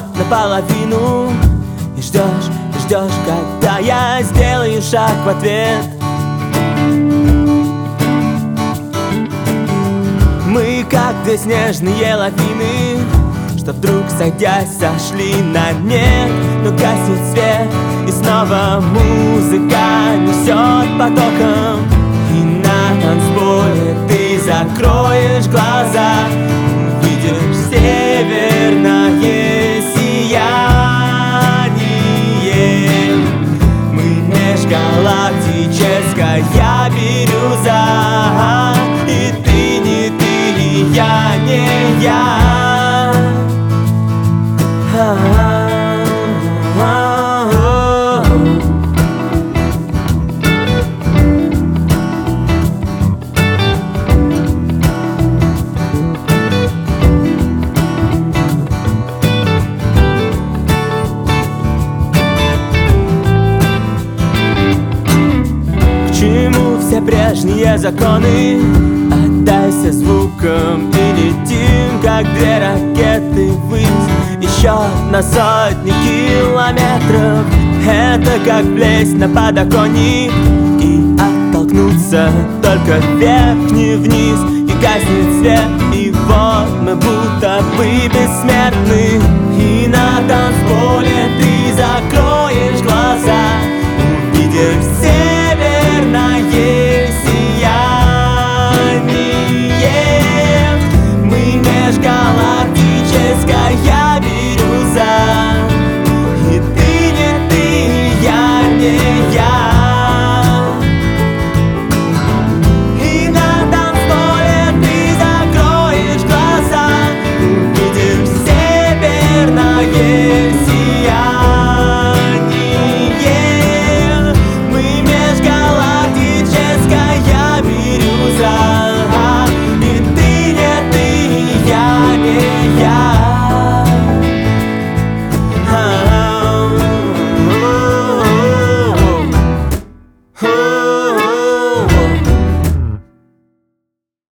идет наполовину. И ждешь, когда я сделаю шаг в ответ. Мы как две снежные лавины, что вдруг сойдясь сошли на нет. Но гаснет свет, и снова музыка несет потоком. И на танцполе ты закроешь глаза, видишь северное сияние. Мы межгалактическая бирюза, и ты не ты, и я не я. К чему все прежние законы? Отдайся звуком и летим, как две ракеты ввысь, еще на сотни километров. Это как влезть на подоконник и оттолкнуться только вверх, не вниз. И гаснет свет, и вот мы будто бы бессмертны. И на танцполе